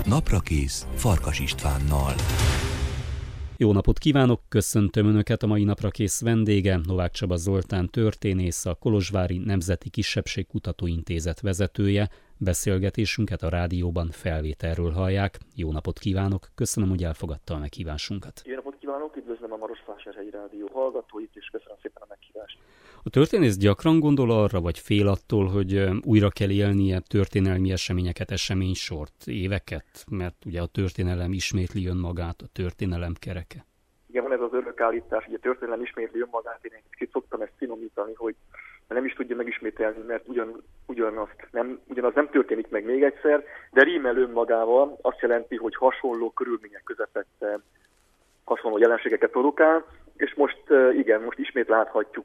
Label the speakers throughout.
Speaker 1: Naprakész Farkas Istvánnal.
Speaker 2: Jó napot kívánok, köszöntöm Önöket, a mai Naprakész vendége, Novák Csaba Zoltán történész, a Kolozsvári Nemzeti Kisebbségkutató Intézet vezetője. Beszélgetésünket a rádióban felvételről hallják. Jó napot kívánok, köszönöm, hogy elfogadta a meghívásunkat.
Speaker 3: Jó napot kívánok, üdvözlöm a Marosvásárhelyi Rádió hallgatóit, és köszönöm szépen a meghívást.
Speaker 2: A történész gyakran gondol arra, vagy fél attól, hogy újra kell élnie történelmi eseményeket, eseménysort, éveket, mert ugye a történelem ismétli önmagát, a történelem kereke.
Speaker 3: Igen, van ez az örök állítás, hogy a történelem ismétli önmagát, én egy kicsit szoktam ezt finomítani, hogy nem is tudja megismételni, mert ugyanaz nem történik meg még egyszer, de rímel önmagával azt jelenti, hogy hasonló körülmények közepette hasonló jelenségeket produkál, és most ismét láthatjuk,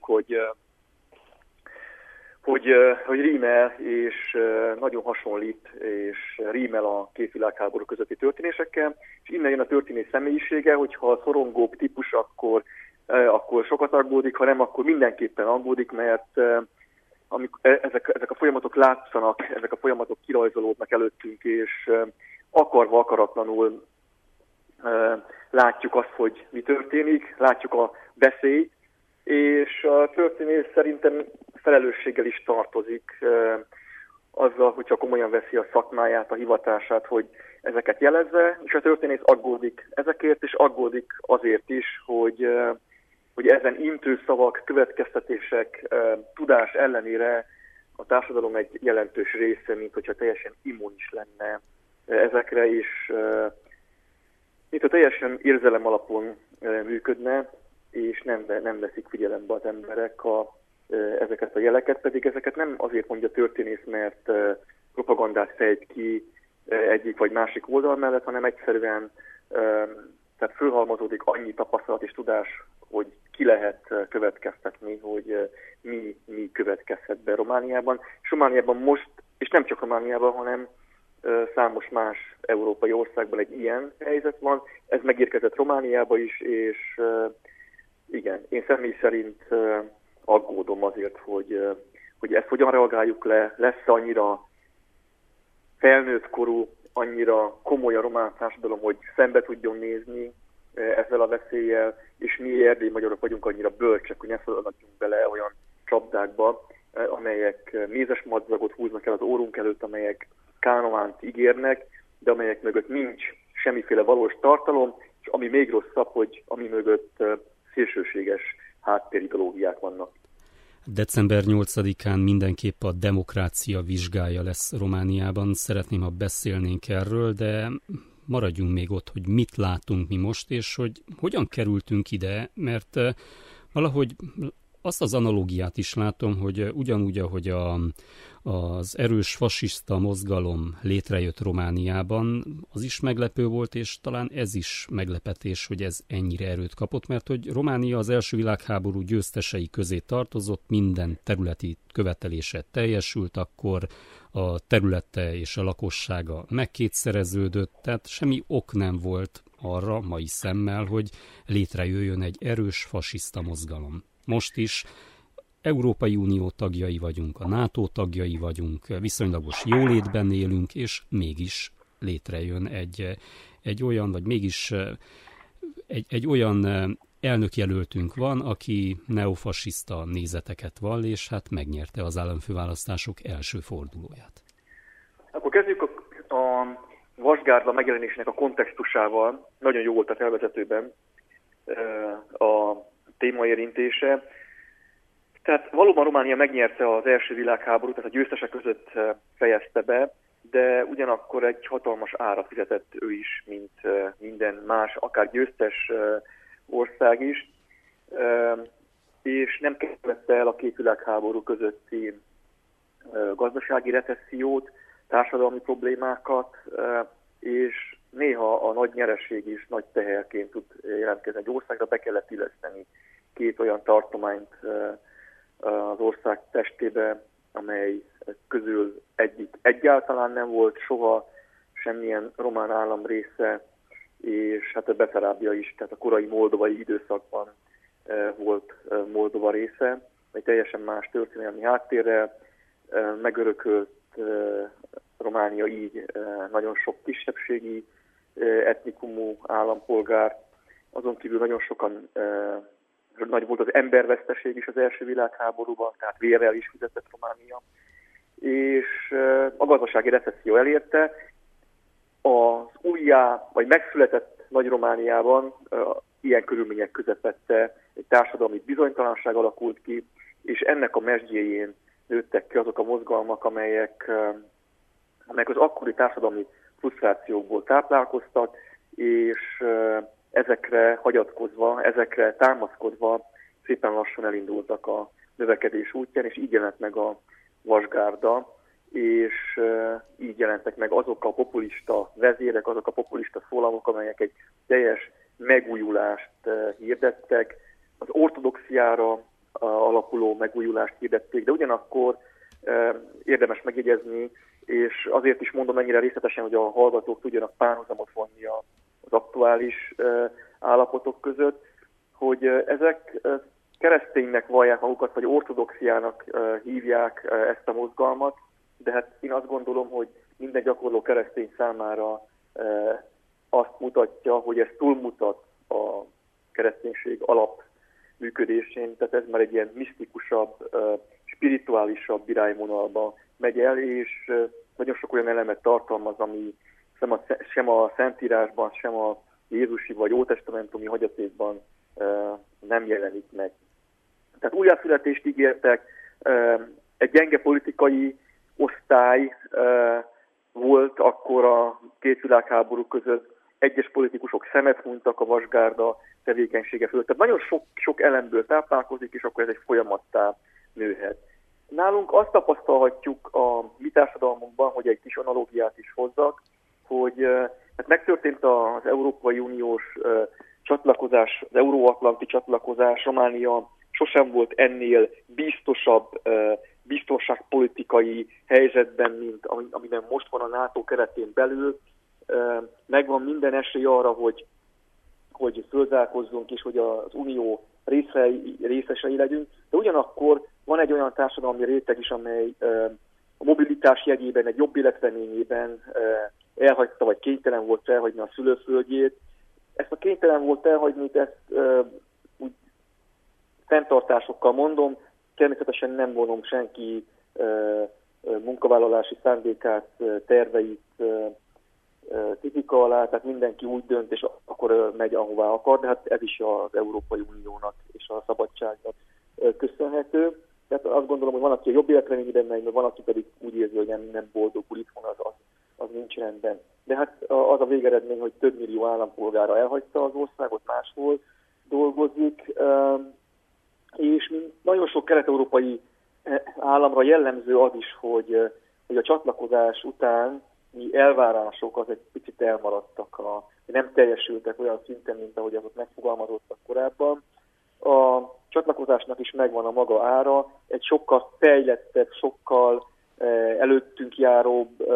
Speaker 3: hogy rímel, és nagyon hasonlít, és rímel a két világháború közötti történésekkel, és innen jön a történész személyisége, hogyha a szorongóbb típus, akkor sokat aggódik, ha nem, akkor mindenképpen aggódik, mert ezek a folyamatok látszanak, ezek a folyamatok kirajzolódnak előttünk, és akarva, akaratlanul látjuk azt, hogy mi történik, látjuk a veszélyt, és a történész szerintem felelősséggel is tartozik azzal, hogyha komolyan veszi a szakmáját, a hivatását, hogy ezeket jelezze, és a történész aggódik ezekért, és aggódik azért is, hogy ezen intőszavak, következtetések, tudás ellenére a társadalom egy jelentős része, mint hogyha teljesen immunis lenne ezekre, és mint teljesen érzelem alapon működne, és nem veszik figyelembe az emberek ezeket a jeleket, pedig ezeket nem azért mondja a történész, mert propagandát fejt ki egyik vagy másik oldal mellett, hanem egyszerűen tehát fölhalmozódik annyi tapasztalat és tudás, hogy ki lehet következtetni, hogy mi következhet be Romániában. És Romániában most, és nem csak Romániában, hanem számos más európai országban egy ilyen helyzet van. Ez megérkezett Romániába is, és igen, én személy szerint aggódom azért, hogy ezt hogyan reagáljuk le, lesz annyira felnőtt korú, annyira komoly a román társadalom, hogy szembe tudjon nézni ezzel a veszéllyel, és mi erdélyi magyarok vagyunk annyira bölcsek, hogy ne szaladjunk bele olyan csapdákba, amelyek mézes madzagot húznak el az órunk előtt, amelyek kánoánt ígérnek, de amelyek mögött nincs semmiféle valós tartalom, és ami még rosszabb, hogy ami mögött szélsőséges háttérideológiák vannak.
Speaker 2: December 8-án mindenképp a demokrácia vizsgája lesz Romániában. Szeretném, ha beszélnénk erről, de maradjunk még ott, hogy mit látunk mi most, és hogy hogyan kerültünk ide, mert valahogy azt az analógiát is látom, hogy ugyanúgy, ahogy az erős fasiszta mozgalom létrejött Romániában, az is meglepő volt, és talán ez is meglepetés, hogy ez ennyire erőt kapott, mert hogy Románia az első világháború győztesei közé tartozott, minden területi követelése teljesült, akkor a területe és a lakossága megkétszereződött, tehát semmi ok nem volt arra mai szemmel, hogy létrejöjjön egy erős fasiszta mozgalom. Most is Európai Unió tagjai vagyunk, a NATO tagjai vagyunk, viszonylagos jólétben élünk, és mégis létrejön egy olyan elnökjelöltünk van, aki neofasiszta nézeteket vall, és hát megnyerte az államfőválasztások első fordulóját.
Speaker 3: Akkor kezdjük a vasgárda megjelenésének a kontextusával. Nagyon jó volt a felvezetőben a téma érintése. Tehát valóban Románia megnyerte az első világháborút, tehát a győztesek között fejezte be, de ugyanakkor egy hatalmas árat fizetett ő is, mint minden más, akár győztes ország is, és nem követte el a két világháború közötti gazdasági recessziót, társadalmi problémákat, és néha a nagy nyereség is nagy teherként tud jelentkezni egy országra, be kellett illeszteni két olyan tartományt az ország testébe, amely közül egyik egyáltalán nem volt soha semmilyen román állam része, és hát a Beszerábia is, tehát a korai moldovai időszakban volt Moldova része, egy teljesen más történelmi háttérrel, megörökölt Románia így nagyon sok kisebbségi etnikumú állampolgár, azon kívül nagyon sokan, nagy volt az emberveszteség is az első világháborúban, tehát vérrel is fizetett Románia, és a gazdasági recesszió elérte. Az vagy megszületett Nagy-Romániában ilyen körülmények közepette egy társadalmi bizonytalanság alakult ki, és ennek a mezsdjéjén nőttek ki azok a mozgalmak, amelyek az akkori társadalmi frusztrációkból táplálkoztak, és ezekre hagyatkozva, ezekre támaszkodva szépen lassan elindultak a növekedés útján, és így jelent meg a vasgárda, és így jelentek meg azok a populista vezérek, azok a populista szólamok, amelyek egy teljes megújulást hirdettek, az ortodoxiára alapuló megújulást hirdették, de ugyanakkor érdemes megjegyezni, és azért is mondom ennyire részletesen, hogy a hallgatók tudjanak párhuzamot vonni az aktuális állapotok között, hogy ezek kereszténynek vallják magukat, vagy ortodoxiának hívják ezt a mozgalmat, de hát én azt gondolom, hogy minden gyakorló keresztény számára azt mutatja, hogy ez túlmutat a kereszténység alap működésén, tehát ez már egy ilyen misztikusabb, spirituálisabb irányvonalba megy el, és nagyon sok olyan elemet tartalmaz, ami sem a Szentírásban, sem a jézusi vagy ótestamentumi hagyatékban nem jelenik meg. Tehát újjászületést ígértek, egy gyenge politikai osztály volt akkor a két világháború között, egyes politikusok szemet hunytak a vasgárda tevékenysége fölött. Tehát nagyon sok elemből táplálkozik, és akkor ez egy folyamattá nőhet. Nálunk azt tapasztalhatjuk a mi társadalmunkban, hogy egy kis analógiát is hozzak, hogy hát megtörtént az Európai Uniós csatlakozás, az euróatlanti csatlakozás, Románia sosem volt ennél biztosabb biztonságpolitikai helyzetben, mint amiben most van a NATO keretén belül. Megvan minden esély arra, hogy fölzárkózzunk és hogy az Unió részesei legyünk, de ugyanakkor van egy olyan társadalmi réteg is, amely a mobilitás jegyében, egy jobb életreményében elhagyta, vagy kénytelen volt elhagyni a szülőföldjét. Ezt a kénytelen volt elhagyni, ezt úgy fenntartásokkal mondom, természetesen nem vonom senki munkavállalási szándékát, terveit kritika alá, tehát mindenki úgy dönt, és akkor megy, ahová akar, de hát ez is az Európai Uniónak és a szabadságnak köszönhető. Tehát azt gondolom, hogy van, aki a jobb életreményben megy, van, aki pedig úgy érzi, hogy nem boldogul itthon, az nincs rendben. De hát az a végeredmény, hogy több millió állampolgára elhagyta az országot, máshol dolgozik, és nagyon sok kelet-európai államra jellemző az is, hogy a csatlakozás után elvárások az egy picit elmaradtak, nem teljesültek olyan szinten, mint ahogy azok megfogalmazottak korábban. A csatlakozásnak is megvan a maga ára, egy sokkal fejlettebb, sokkal előttünk járóbb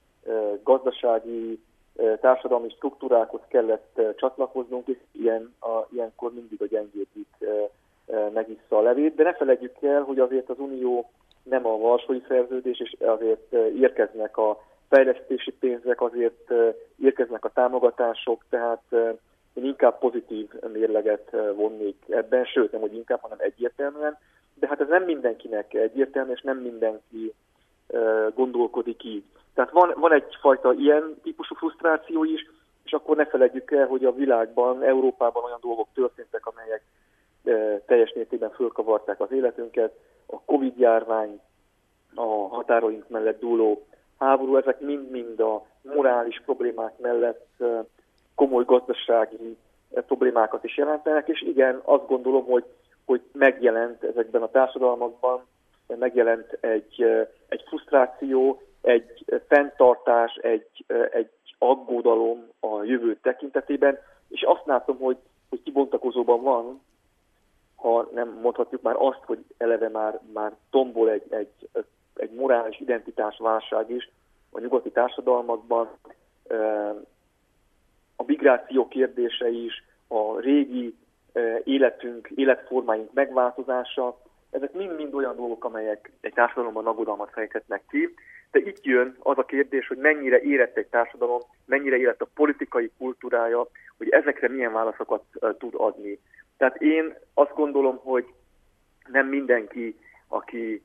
Speaker 3: gazdasági, társadalmi struktúrákhoz kellett csatlakoznunk, és ilyenkor mindig a gyengébbik megissza a levét, de ne feledjük el, hogy azért az Unió nem a Varsói Szerződés, és azért érkeznek a fejlesztési pénzek, azért érkeznek a támogatások, tehát én inkább pozitív mérleget vonnék ebben, sőt nem, hogy inkább, hanem egyértelműen, de hát ez nem mindenkinek egyértelmű, és nem mindenki gondolkodik így. Tehát van egyfajta ilyen típusú frusztráció is, és akkor ne feledjük el, hogy a világban, Európában olyan dolgok történtek, amelyek teljes mértékben fölkavarták az életünket, a Covid-járvány, a határaink mellett dúló háború, ezek mind-mind a morális problémák mellett komoly gazdasági problémákat is jelentenek, és igen, azt gondolom, hogy megjelent ezekben a társadalmakban, megjelent egy frusztráció, egy fenntartás, egy aggódalom a jövő tekintetében, és azt látom, hogy kibontakozóban van, ha nem mondhatjuk már azt, hogy eleve már tombol egy morális identitásválság is a nyugati társadalmakban, a migráció kérdése is, a régi életformáink megváltozása, ezek mind-mind olyan dolgok, amelyek egy társadalomban aggodalmat fejthetnek ki, De itt jön az a kérdés, hogy mennyire érett egy társadalom, mennyire érett a politikai kultúrája, hogy ezekre milyen válaszokat tud adni. Tehát én azt gondolom, hogy nem mindenki, aki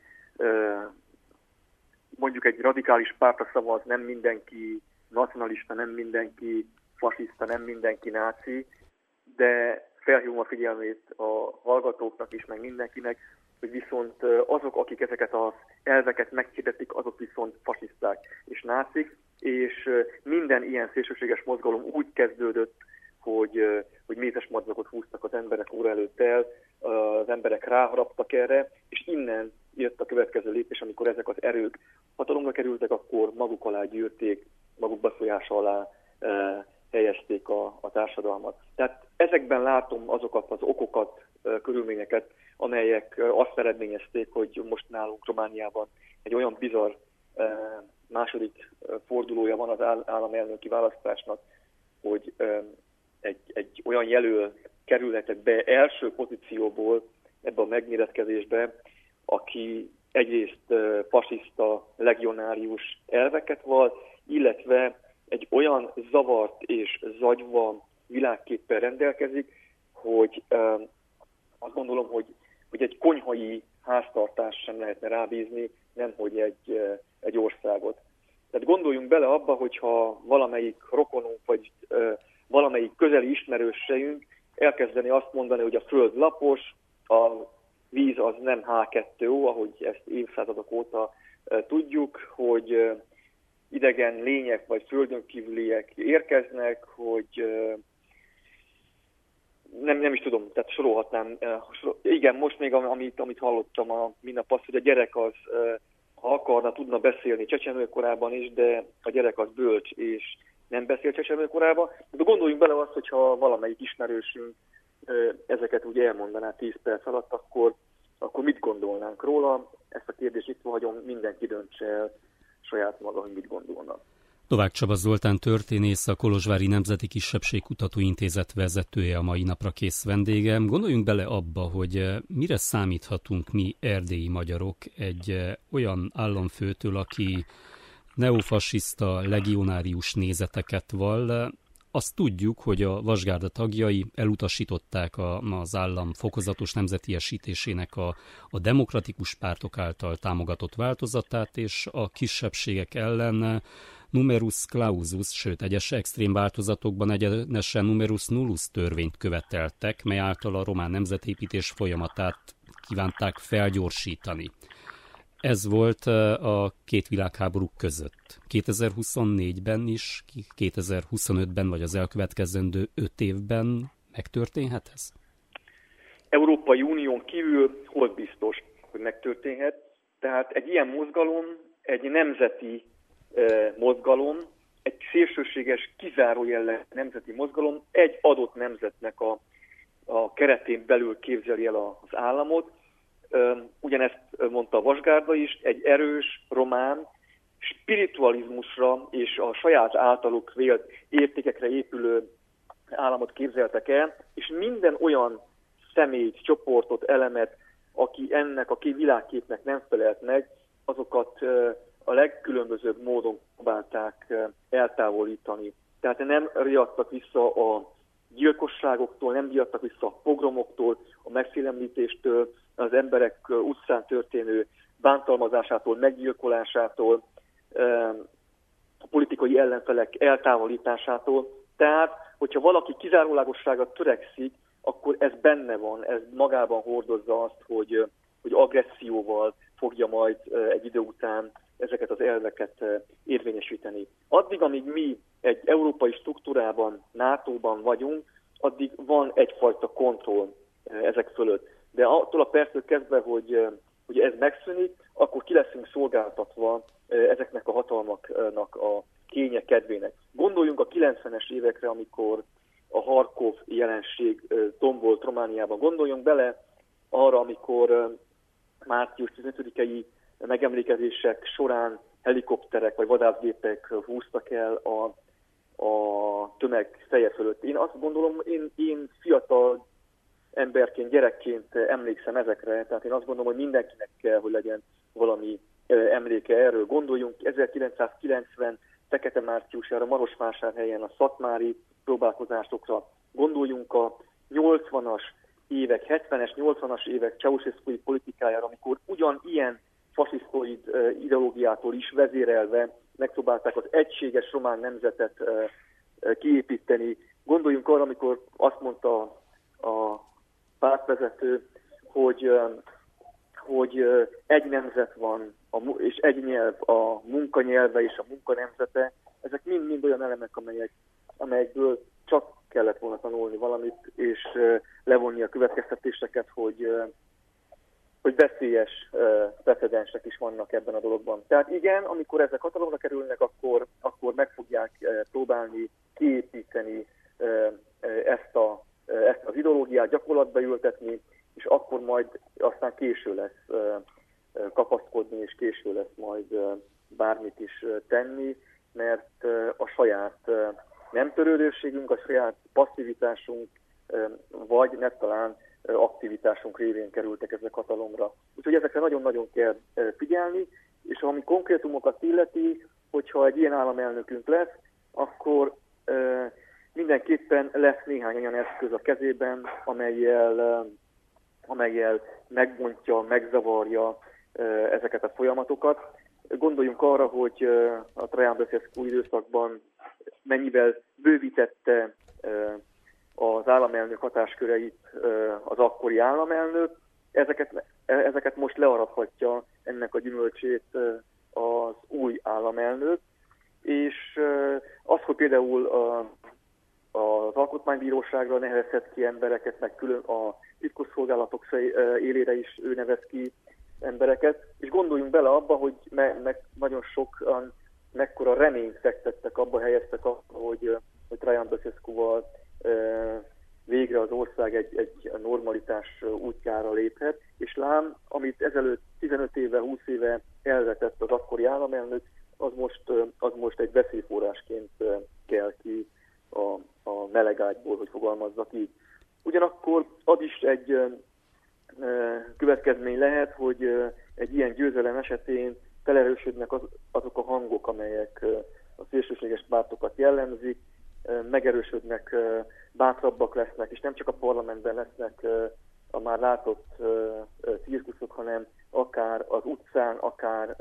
Speaker 3: mondjuk egy radikális pártra szavaz, nem mindenki nacionalista, nem mindenki fasiszta, nem mindenki náci, de felhívom a figyelmét a hallgatóknak is, meg mindenkinek, hogy viszont azok, akik ezeket az elveket meghirdetik, azok viszont fasiszták és nácik, és minden ilyen szélsőséges mozgalom úgy kezdődött, hogy mézes madzagot húztak az emberek óra előtt el, az emberek ráharaptak erre, és innen jött a következő lépés, amikor ezek az erők hatalomra kerültek, akkor maguk alá gyűrték, maguk befolyása alá helyezték a társadalmat. Tehát ezekben látom azokat az okokat, körülményeket, amelyek azt eredményezték, hogy most nálunk Romániában egy olyan bizarr második fordulója van az államelnöki választásnak, hogy egy olyan jelöl kerülhetett be első pozícióból ebbe a megméretkezésbe, aki egyrészt fasiszta, legionárius elveket val, illetve egy olyan zavart és zagyva világképpel rendelkezik, hogy azt gondolom, hogy egy konyhai háztartás sem lehetne rábízni, nemhogy egy országot. Tehát gondoljunk bele abba, hogyha valamelyik rokonunk, vagy valamelyik közeli ismerőseink elkezdeni azt mondani, hogy a föld lapos, a víz az nem H2O, ahogy ezt évszázadok óta tudjuk, hogy idegen lények vagy földön kívüliek érkeznek, hogy nem is tudom, tehát sorolhatnám. Igen, most még amit hallottam minap azt, hogy a gyerek az, ha akarna, tudna beszélni csecsemőkorában is, de a gyerek az bölcs és nem beszél csecsemőkorában. De gondoljunk bele azt, hogyha valamelyik ismerősünk ezeket úgy elmondaná 10 perc alatt, akkor mit gondolnánk róla? Ezt a kérdést itt hagyom, mindenki döntse el saját maga, hogy mit gondolnak.
Speaker 2: Novák Csaba Zoltán történész, a Kolozsvári Nemzeti Kisebbségkutató Intézet vezetője, a mai napra kész vendégem. Gondoljunk bele abba, hogy mire számíthatunk mi erdélyi magyarok egy olyan államfőtől, aki neofasiszta, legionárius nézeteket vall. Azt tudjuk, hogy a Vasgárda tagjai elutasították az állam fokozatos nemzetiesítésének a demokratikus pártok által támogatott változatát, és a kisebbségek ellen numerus clausus, sőt egyes extrém változatokban egyenesen numerus nullus törvényt követeltek, mely által a román nemzetépítés folyamatát kívánták felgyorsítani. Ez volt a két világháború között. 2024-ben is, 2025-ben vagy az elkövetkezendő 5 évben megtörténhet ez?
Speaker 3: Európai Unión kívül hol biztos, hogy megtörténhet. Tehát egy ilyen mozgalom, egy nemzeti mozgalom, egy szélsőséges, kizáró jellegű nemzeti mozgalom egy adott nemzetnek a keretén belül képzeli el az államot. Ugyanezt mondta a Vasgárda is, egy erős, román, spiritualizmusra és a saját általuk vélt értékekre épülő államot képzeltek el, és minden olyan személyt, csoportot, elemet, aki ennek a világképnek nem felelt meg, azokat a legkülönbözőbb módon próbálták eltávolítani. Tehát nem riadtak vissza a gyilkosságoktól, nem riadtak vissza a pogromoktól, a megfélemlítéstől, az emberek utcán történő bántalmazásától, meggyilkolásától, a politikai ellenfelek eltávolításától. Tehát, hogyha valaki kizárólagosságra törekszik, akkor ez benne van, ez magában hordozza azt, hogy agresszióval fogja majd egy idő után ezeket az elveket érvényesíteni. Addig, amíg mi egy európai struktúrában, NATO-ban vagyunk, addig van egyfajta kontroll ezek fölött. De attól a perctől kezdve, hogy ez megszűnik, akkor ki leszünk szolgáltatva ezeknek a hatalmaknak a kénye kedvének. Gondoljunk a 90-es évekre, amikor a Harkov jelenség tombolt Romániában. Gondoljunk bele arra, amikor március 15-i megemlékezések során helikopterek vagy vadászgépek húztak el a tömeg feje fölött. Én azt gondolom, én fiatal emberként, gyerekként emlékszem ezekre, tehát én azt gondolom, hogy mindenkinek kell, hogy legyen valami emléke erről. Gondoljunk 1990 fekete márciusára Marosvásárhelyen a szatmári próbálkozásokra. Gondoljunk a 80-as évek, 70-es, 80-as évek Ceausescu politikájára, amikor ugyanilyen fasisztoid ideológiától is vezérelve megpróbálták az egységes román nemzetet kiépíteni. Gondoljunk arra, amikor azt mondta a pártvezető, hogy egy nemzet van, és egy nyelv, a munkanyelve és a munkanemzete. Ezek mind-mind olyan elemek, amelyekből csak kellett volna tanulni valamit, és levonni a következtetéseket, hogy veszélyes precedensek is vannak ebben a dologban. Tehát igen, amikor ezek hatalomra kerülnek, akkor meg fogják próbálni kiépíteni ezt az ideológiát, gyakorlatba ültetni, és akkor majd aztán késő lesz kapaszkodni, és késő lesz majd bármit is tenni, mert a saját nem törődőségünk, a saját passzivitásunk, vagy nettalán aktivitásunk révén kerültek ezek hatalomra. Úgyhogy ezekre nagyon-nagyon kell figyelni, és ami konkrétumokat illeti, hogyha egy ilyen államelnökünk lesz, akkor mindenképpen lesz néhány olyan eszköz a kezében, amellyel megbontja, megzavarja ezeket a folyamatokat. Gondoljunk arra, hogy a Traian Băsescu időszakban mennyivel bővítette az államelnök hatásköreit az akkori államelnök. Ezeket most learathatja ennek a gyümölcsét az új államelnök, és az, hogy például az alkotmánybíróságra nevezhet ki embereket, meg külön a titkosszolgálatok élére is ő nevez ki embereket, és gondoljunk bele abba, hogy nagyon sokan mekkora reményt fektettek abba, helyeztek abba, hogy Traian Băsescuval végre az ország egy normalitás útjára léphet, és lám, amit ezelőtt 15 éve, 20 éve elvetett az akkori államelnök, az most egy veszélyforrásként kell ki a melegágyból, hogy fogalmazzak így. Ugyanakkor az is egy következmény lehet, hogy egy ilyen győzelem esetén felerősödnek azok a hangok, amelyek a szélsőséges pártokat jellemzik, megerősödnek, bátrabbak lesznek, és nem csak a parlamentben lesznek a már látott cirkuszok, hanem akár az utcán, akár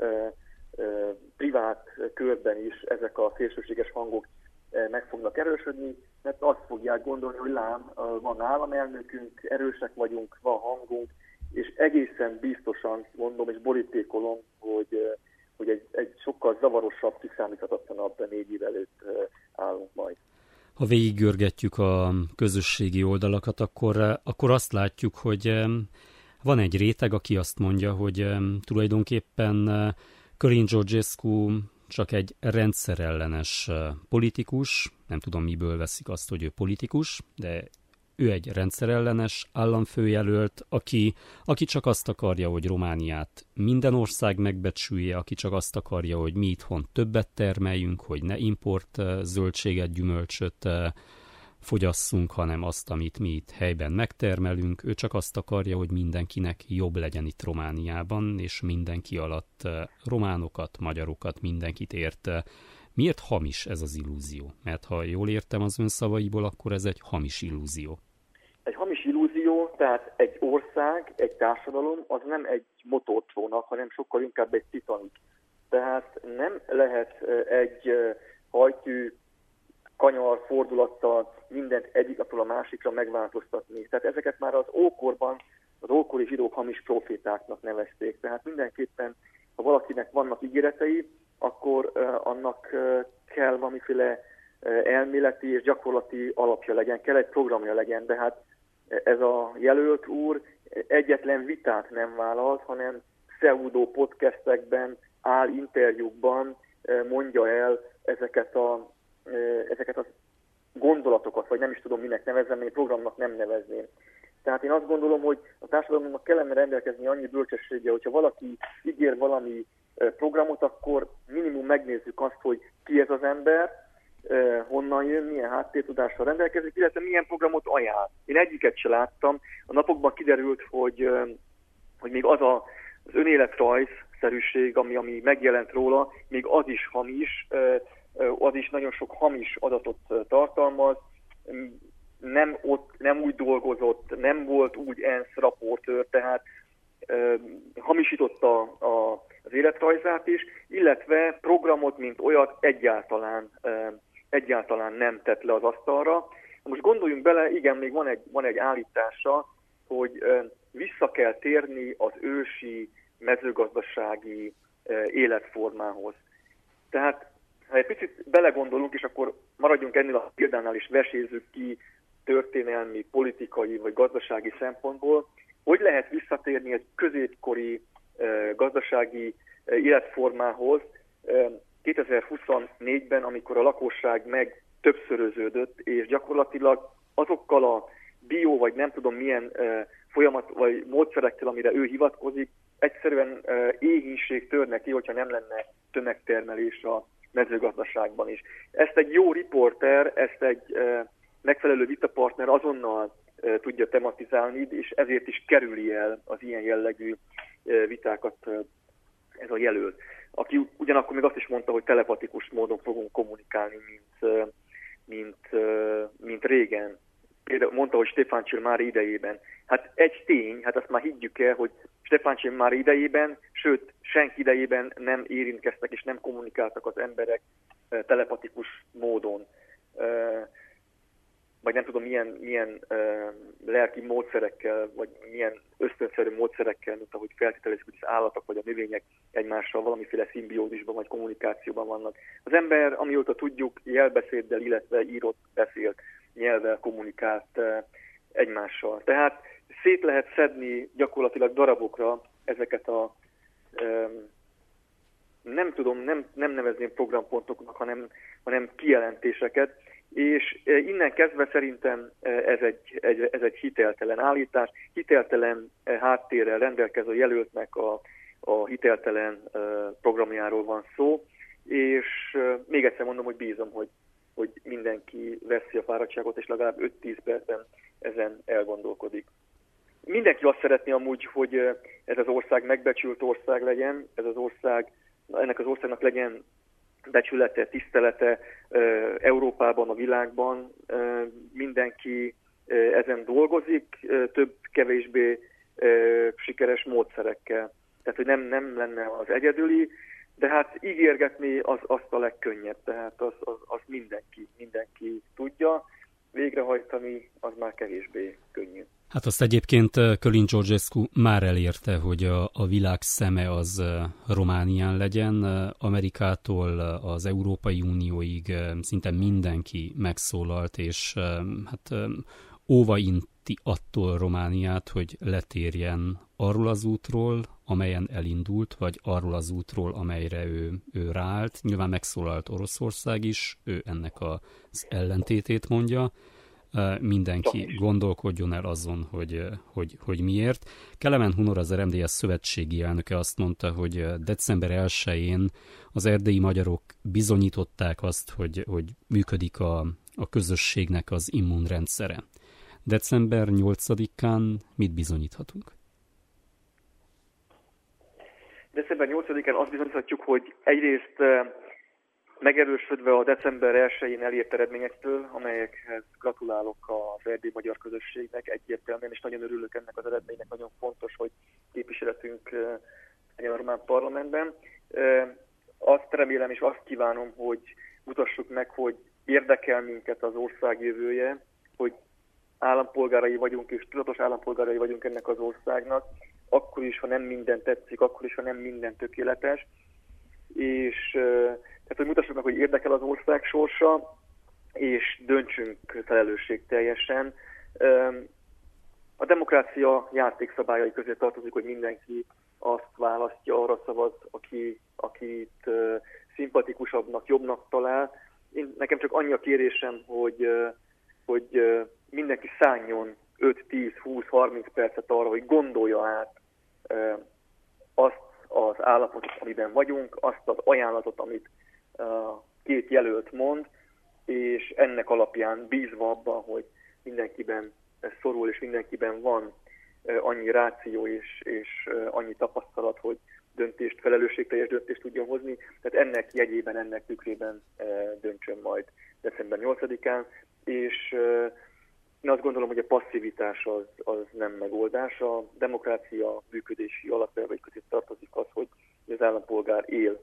Speaker 3: privát körben is ezek a szélsőséges hangok meg fognak erősödni, mert azt fogják gondolni, hogy lám, van államelnökünk, erősek vagyunk, van hangunk, és egészen biztosan mondom és borítékolom, hogy egy sokkal zavarosabb, kiszámíthatatlanabb 4 év előtt állunk majd.
Speaker 2: Ha végiggörgetjük a közösségi oldalakat, akkor azt látjuk, hogy van egy réteg, aki azt mondja, hogy tulajdonképpen Călin Georgescu csak egy rendszerellenes politikus, nem tudom miből veszik azt, hogy ő politikus, de ő egy rendszerellenes államfőjelölt, aki csak azt akarja, hogy Romániát minden ország megbecsülje, aki csak azt akarja, hogy mi itthon többet termeljünk, hogy ne import zöldséget, gyümölcsöt fogyasszunk, hanem azt, amit mi itt helyben megtermelünk. Ő csak azt akarja, hogy mindenkinek jobb legyen itt Romániában, és mindenki alatt románokat, magyarokat, mindenkit ért. Miért hamis ez az illúzió? Mert ha jól értem az ön szavaiból, akkor ez egy hamis illúzió.
Speaker 3: Egy hamis illúzió, tehát egy ország, egy társadalom, az nem egy motorcsónak, hanem sokkal inkább egy Titanic. Tehát nem lehet egy hajtű kanyar fordulattal mindent egyik napról a másikra megváltoztatni. Tehát ezeket már az ókorban az ókori zsidók hamis profétáknak nevezték. Tehát mindenképpen, ha valakinek vannak ígéretei, akkor annak kell valamiféle elméleti és gyakorlati alapja legyen, kell egy programja legyen, de hát ez a jelölt úr egyetlen vitát nem vállalt, hanem pseudo podcastekben, interjúkban mondja el ezeket a gondolatokat, vagy nem is tudom minek nevezzem, én programnak nem nevezném. Tehát én azt gondolom, hogy a társadalomnak kellene rendelkezni annyi bölcsességgel, hogyha valaki ígér valami programot, akkor minimum megnézzük azt, hogy ki ez az ember, honnan jön, milyen háttértudással rendelkezik, illetve milyen programot ajánl. Én egyiket se láttam. A napokban kiderült, hogy még az önéletrajz adatszerűség, ami megjelent róla, még az is hamis, az is nagyon sok hamis adatot tartalmaz, nem úgy dolgozott, nem volt úgy ENSZ raportőr, tehát hamisította az életrajzát is, illetve programot, mint olyat egyáltalán nem tett le az asztalra. Most gondoljunk bele, igen, még van egy állítása, hogy vissza kell térni az ősi mezőgazdasági életformához. Tehát, ha egy picit belegondolunk, és akkor maradjunk ennél a példánál is, vesézzük ki történelmi, politikai vagy gazdasági szempontból, hogy lehet visszatérni egy középkori gazdasági életformához 2024-ben, amikor a lakosság meg többszöröződött, és gyakorlatilag azokkal a bio, vagy nem tudom milyen folyamat, vagy módszerekkel, amire ő hivatkozik, egyszerűen éhínség törne ki, hogyha nem lenne tömegtermelés a mezőgazdaságban is. Ezt egy jó riporter, ezt egy megfelelő vitapartner azonnal tudja tematizálni, és ezért is kerüli el az ilyen jellegű vitákat ez a jelölt. Aki ugyanakkor még azt is mondta, hogy telepatikus módon fogunk kommunikálni, mint régen. Például mondta, hogy Stefántyi Mária idejében. Hát egy tény, hát azt már higgyük el, hogy Stefántyi Mária idejében, sőt, senki idejében nem érintkeztek és nem kommunikáltak az emberek telepatikus módon. Vagy nem tudom milyen lelki módszerekkel, vagy milyen ösztönszerű módszerekkel, mint ahogy feltételezik, hogy az állatok vagy a növények egymással valamiféle szimbiózisban vagy kommunikációban vannak. Az ember, amióta tudjuk, jelbeszéddel, illetve írott, beszélt nyelvvel kommunikált egymással. Tehát szét lehet szedni gyakorlatilag darabokra ezeket a nem nevezném programpontoknak, hanem kijelentéseket, és innen kezdve szerintem ez egy hiteltelen állítás, hiteltelen háttérrel rendelkező jelöltnek a hiteltelen programjáról van szó, és még egyszer mondom, hogy bízom, hogy mindenki veszi a fáradtságot, és legalább 5-10 percben ezen elgondolkodik. Mindenki azt szeretné amúgy, hogy ez az ország megbecsült ország legyen, ennek az országnak legyen becsülete, tisztelete Európában, a világban. Mindenki ezen dolgozik, több-kevésbé sikeres módszerekkel. Tehát, hogy nem lenne az egyedüli, de hát ígérgetni azt a legkönnyebb. Tehát az mindenki tudja, végrehajtani az már kevésbé könnyű.
Speaker 2: Hát azt egyébként Kölin Georgescu már elérte, hogy a világ szeme az Románián legyen. Amerikától az Európai Unióig szinte mindenki megszólalt, és hát óvainti attól Romániát, hogy letérjen arról az útról, amelyen elindult, vagy arról az útról, amelyre ő ráállt. Nyilván megszólalt Oroszország is, ő ennek az ellentétét mondja. Mindenki gondolkodjon el azon, hogy miért. Kelemen Hunor, az RMDSZ szövetségi elnöke azt mondta, hogy december 1-én az erdélyi magyarok bizonyították azt, hogy működik a közösségnek az immunrendszere. December 8-án mit bizonyíthatunk?
Speaker 3: December 8-án azt bizonyíthatjuk, hogy egyrészt megerősödve a december 1-én elért eredményektől, amelyekhez gratulálok az erdélyi magyar közösségnek egyértelműen, és nagyon örülök ennek az eredménynek, nagyon fontos, hogy képviseletünk legyen a román parlamentben. Azt remélem és azt kívánom, hogy mutassuk meg, hogy érdekel minket az ország jövője, hogy állampolgárai vagyunk és tudatos állampolgárai vagyunk ennek az országnak, akkor is, ha nem minden tetszik, akkor is, ha nem minden tökéletes, és tehát, hogy mutassuk meg, hogy érdekel az ország sorsa, és döntsünk felelősségteljesen. A demokrácia játékszabályai közé tartozik, hogy mindenki azt választja, arra szavaz, akit szimpatikusabbnak, jobbnak talál. Nekem csak annyi a kérésem, hogy mindenki szálljon 5-10-20-30 percet arra, hogy gondolja át azt az állapotot, amiben vagyunk, azt az ajánlatot, amit két jelölt mond, és ennek alapján bízva abban, hogy mindenkiben szorul, és mindenkiben van annyi ráció és annyi tapasztalat, hogy döntést, felelősségteljes döntést tudjon hozni, tehát ennek jegyében, ennek tükrében döntsön majd december 8-án, és én azt gondolom, hogy a passzivitás az nem megoldás. A demokrácia működési alapelvei közé tartozik az, hogy az állampolgár él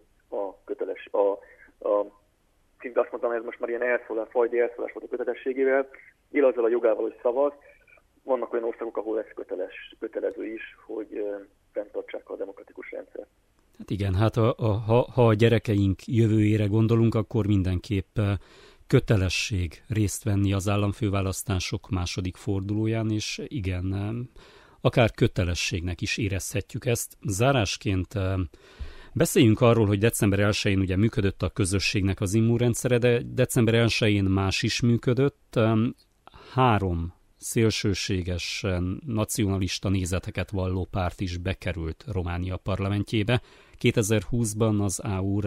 Speaker 3: szinte azt mondtam, ez most már ilyen fajdi elszólás volt a kötelességével, él azzal a jogával, hogy szavaz. Vannak olyan országok, ahol ez kötelező is, hogy fenntartsák a demokratikus rendszert.
Speaker 2: Hát igen, hát ha a gyerekeink jövőjére gondolunk, akkor mindenképp kötelesség részt venni az államfőválasztások második fordulóján, és igen, akár kötelességnek is érezhetjük ezt. Zárásként beszéljünk arról, hogy december 1-én ugye működött a közösségnek az immunrendszere, de december 1-én más is működött. 3 szélsőségesen nacionalista nézeteket valló párt is bekerült Románia parlamentjébe. 2020-ban az AUR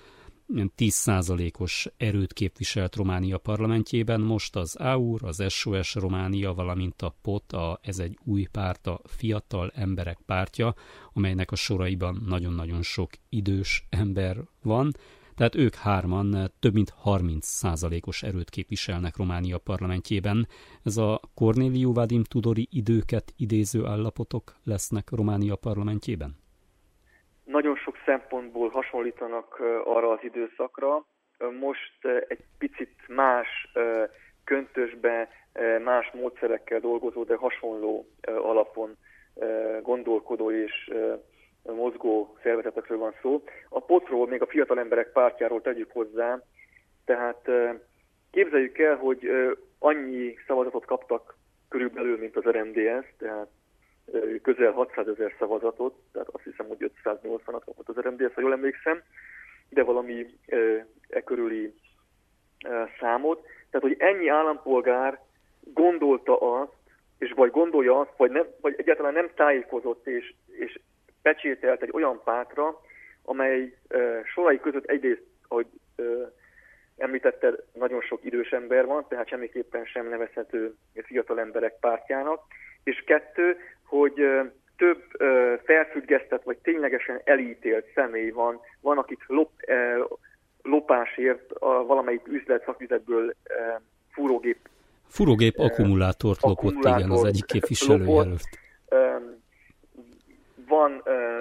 Speaker 2: 10%-os erőt képviselt Románia parlamentjében, most az AUR, az SOS Románia, valamint a POT, ez egy új párt, a Fiatal Emberek Pártja, amelynek a soraiban nagyon-nagyon sok idős ember van, tehát ők 3 több mint 30%-os erőt képviselnek Románia parlamentjében. Ez a Corneliu Vadim Tudori időket idéző állapotok lesznek Románia parlamentjében?
Speaker 3: Nagyon sok szempontból hasonlítanak arra az időszakra. Most egy picit más köntösbe, más módszerekkel dolgozó, de hasonló alapon gondolkodó és mozgó szervezetekről van szó. A POT-ról, még a Fiatal Emberek Pártjáról tegyük hozzá, tehát képzeljük el, hogy annyi szavazatot kaptak körülbelül, mint az RMDS, tehát közel 600 000 szavazatot, tehát azt hiszem, hogy 580-at kapott az RMDS, ha jól emlékszem, de valami körüli számot. Tehát, hogy ennyi állampolgár gondolta azt, és vagy gondolja azt, vagy egyáltalán nem tájékozott és pecsételt egy olyan pártra, amely sorai között egyrészt, ahogy említetted, nagyon sok idős ember van, tehát semmiképpen sem nevezhető Fiatal Emberek Pártjának, és 2, hogy több felfüggesztett, vagy ténylegesen elítélt személy van akit lopásért valamelyik szaküzletből fúrógép
Speaker 2: akkumulátort lopott, igen, az egyik képviselőjelölt.
Speaker 3: Van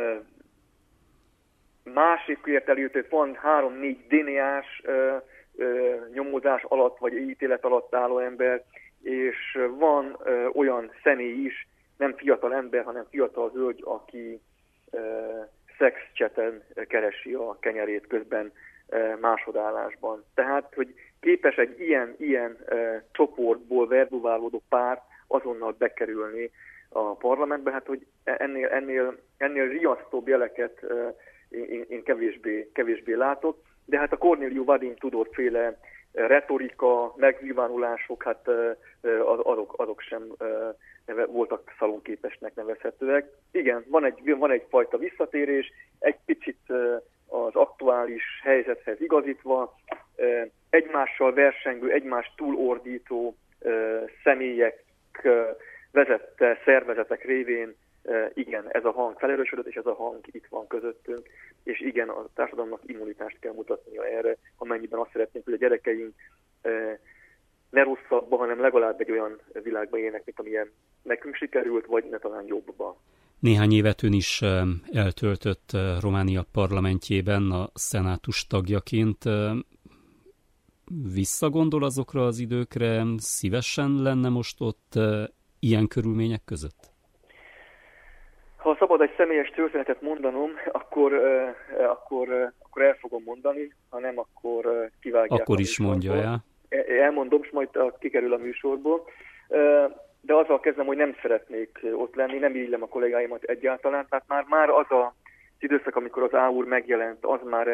Speaker 3: másikért elítélt, van 3-4 DNA-s nyomozás alatt, vagy ítélet alatt álló ember, és van olyan személy is, nem fiatal ember, hanem fiatal hölgy, aki szexchaten keresi a kenyerét közben másodállásban. Tehát, hogy képes egy ilyen csoportból verbuválódó párt azonnal bekerülni a parlamentbe, hát hogy ennél riasztóbb jeleket én kevésbé látok, de hát a Corneliu Vadim Tudor féle retorika, megnyilvánulások, hát azok sem voltak szalonképesnek nevezhetőek. Igen, van egyfajta visszatérés, egy picit az aktuális helyzethez igazítva, egymással versengő, egymást túlordító személyek vezette szervezetek révén, igen, ez a hang felerősödött, és ez a hang itt van közöttünk, és igen, a társadalomnak immunitást kell mutatnia erre, amennyiben azt szeretnénk, hogy a gyerekeink ne rosszabbba, hanem legalább egy olyan világban élnek, mint amilyen nekünk sikerült, vagy ne talán jobbba.
Speaker 2: Néhány évet ön is eltöltött Románia parlamentjében a szenátus tagjaként. Visszagondol azokra az időkre, szívesen lenne most ott ilyen körülmények között?
Speaker 3: Ha szabad egy személyes történetet mondanom, akkor el fogom mondani, ha nem, akkor kivágják.
Speaker 2: Akkor is mondja, ja?
Speaker 3: Elmondom, és majd kikerül a műsorból. De azzal kezdem, hogy nem szeretnék ott lenni, nem illem a kollégáimat egyáltalán. Tehát már az az időszak, amikor az AUR megjelent,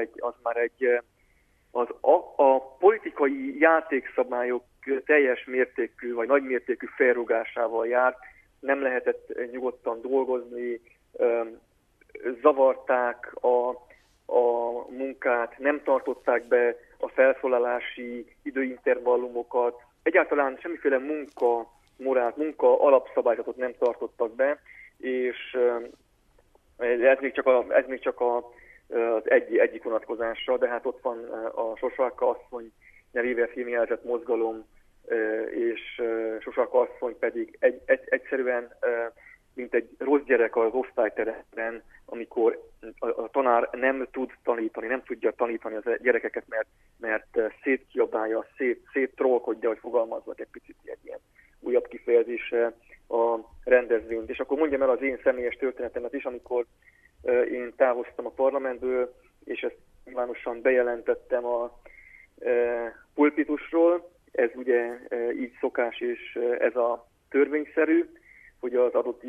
Speaker 3: a politikai játékszabályok teljes mértékű, vagy nagymértékű felrúgásával járt, nem lehetett nyugodtan dolgozni, zavarták a munkát, nem tartották be a felszólalási időintervallumokat, egyáltalán semmiféle munka alapszabályzatot nem tartottak be, és Ez még csak az egyik vonatkozásra, de hát ott van a Sosalka asszony nevével fémjelzett mozgalom, és Sosalka asszony pedig egyszerűen, mint egy rossz gyerek az osztályteremben, amikor a tanár nem tudja tanítani az gyerekeket, mert szétkiabálja, széttrollkodja, hogy fogalmazzak egy picit egy ilyen újabb kifejezésre a rendezvényt. És akkor mondjam el az én személyes történetemet is, amikor én távoztam a parlamentből, és ezt nyilvánosan bejelentettem a pulpitusról. Ez ugye így szokás, és ez a törvényszerű, hogy az adott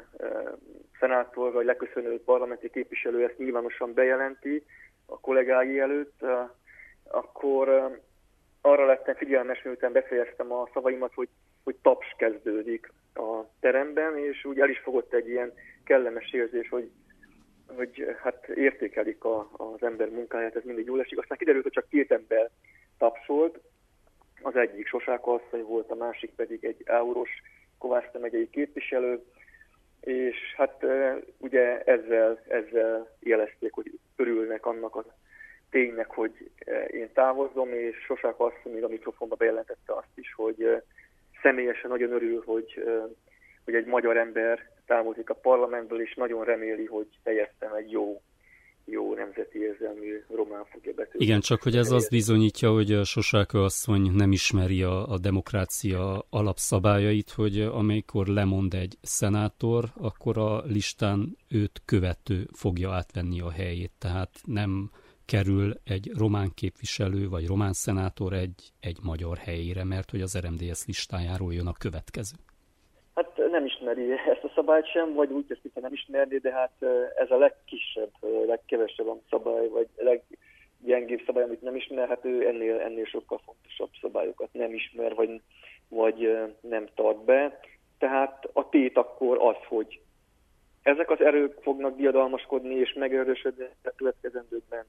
Speaker 3: szenátor vagy leköszönő parlamenti képviselő ezt nyilvánosan bejelenti a kollégái előtt, akkor arra lettem figyelmes, miután befejeztem a szavaimat, hogy taps kezdődik a teremben, és úgy el is fogott egy ilyen kellemes érzés, hogy hát értékelik az ember munkáját, ez mindig jól esik. Aztán kiderült, hogy csak 2 ember tapsolt, az egyik Sosalka asszony volt, a másik pedig egy Áuros Kovászna megyei képviselő, és hát ugye ezzel jelezték, hogy örülnek annak a ténynek, hogy én távozom, és Sosalka asszony még a mikrofonba bejelentette azt is, hogy személyesen nagyon örül, hogy egy magyar ember távozik a parlamentből, és nagyon reméli, hogy helyeztem egy jó nemzeti érzelmű román fogja betölteni.
Speaker 2: Igen, csak hogy ez azt bizonyítja, hogy Sosalka asszony nem ismeri a demokrácia alapszabályait, hogy amikor lemond egy szenátor, akkor a listán őt követő fogja átvenni a helyét. Tehát nem kerül egy román képviselő vagy román szenátor egy magyar helyére, mert hogy az RMDSZ listájáról jön a következő.
Speaker 3: Hát nem ismeri ezt a szabályt sem, vagy úgy teszik, hogy nem ismerni, de hát ez a legkisebb, legkevesebb szabály, vagy leggyengébb szabály, amit nem ismer, hát ő ennél sokkal fontosabb szabályokat nem ismer, vagy nem tart be. Tehát a tét akkor az, hogy ezek az erők fognak diadalmaskodni és megerősödni a következendőkben,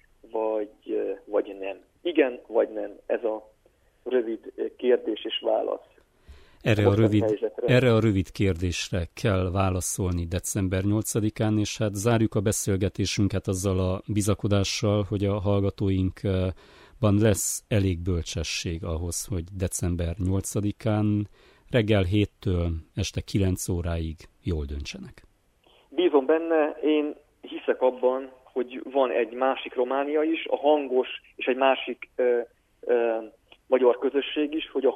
Speaker 3: vagy nem. Igen, vagy nem. Ez a rövid kérdés és válasz.
Speaker 2: Erre a rövid kérdésre kell válaszolni december 8-án, és hát zárjuk a beszélgetésünket azzal a bizakodással, hogy a hallgatóinkban lesz elég bölcsesség ahhoz, hogy december 8-án reggel 7-től este 9 óráig jól döntsenek.
Speaker 3: Bízom benne, én hiszek abban, hogy van egy másik Románia is, a hangos és egy másik magyar közösség is, hogy a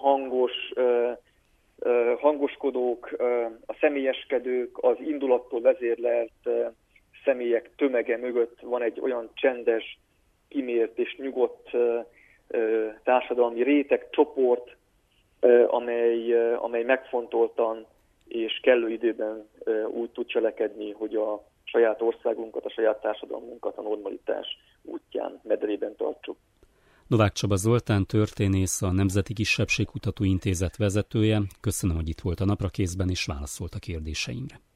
Speaker 3: hangoskodók, a személyeskedők, az indulattól vezérlelt személyek tömege mögött van egy olyan csendes, kimért és nyugodt társadalmi réteg, csoport, amely megfontoltan és kellő időben úgy tud cselekedni, hogy a saját országunkat, a saját társadalmunkat a normalitás útján, medrében tartsuk.
Speaker 2: Novák Csaba Zoltán történész, a Nemzeti Kisebbségkutató Intézet vezetője. Köszönöm, hogy itt volt a Naprakészben és válaszolt a kérdéseimre.